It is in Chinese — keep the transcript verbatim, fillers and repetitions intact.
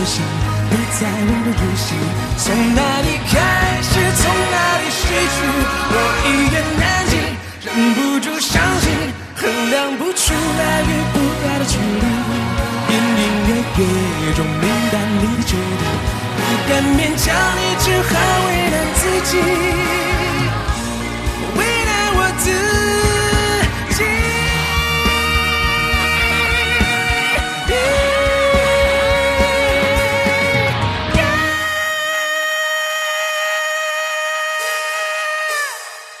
心，你在温柔入戏。从哪里开始，从哪里失去，我一言难尽，忍不住伤心，衡量不出爱与不爱的距离，隐隐约约中明白你的决定，不敢勉强你，只好为难自己。